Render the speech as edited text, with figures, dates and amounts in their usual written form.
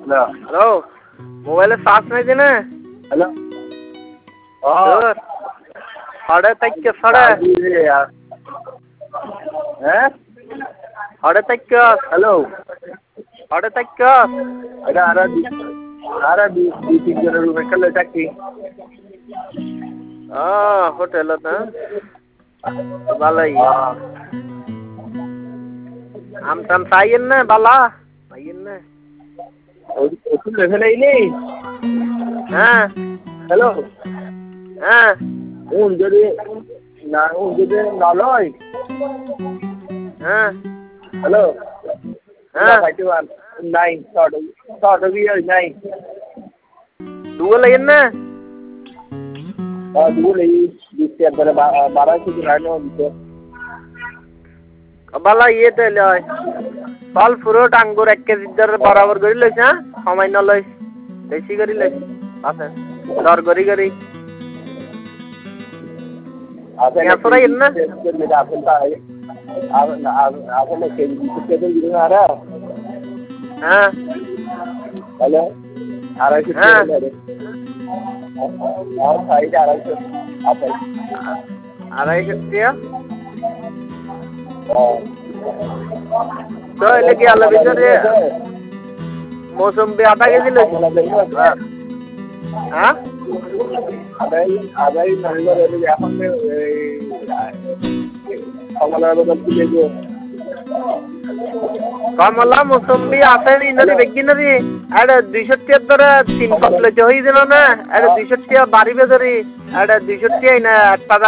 hello মোবাইলে charge নাই দিনে হ্যালো সাড়ে তাইকে সাড়ে হ্যাঁ সাড়ে তাইকে হ্যালো সাড়ে তাইকে এটা আর দুই তিনজনের রুমে খেলে থাকি হোটেলত ভালোই আম টাম চাইয়েন না বালা চাইয়েন না ওষুধ লেখে নেই হ্যাঁ হ্যালো হ্যাঁ যদি না লয় হ্যাঁ হ্যালো হ্যাঁ নাই শর্ট নাই দুগো লাগেন না দুটো নেই দিচ্ছে একবারে 1200 রানো দিচ্ছে বালা ইয়েতে লয় ফল ফ্রুট আঙ্গুর 1 কেজি বরাবর করে লইছ হ্যাঁ সামান্য লইছ বেশি করে লইছ আছে দর করি করি আপেল না আপেল আপেল কেজি দিতে না আরে হ্যাঁ হ্যালো 250 হ্যাঁ আর সাইড 250 আপেল 250 টাকা তো এলে কি আলো ভিতরে মৌসুমবি আধা কেজি লইছ হ্যাঁ আদাই নভেম্বর এখন কমলার বদল দিলে যে কমলা মৌসুমবি আপেল ইনারি বেগিনারি আরে 200 টাকা ধরে 3 পাতলে হই দিল না আরে 200 টাকা বাড়িবে ধরি আরে 200 টাকা না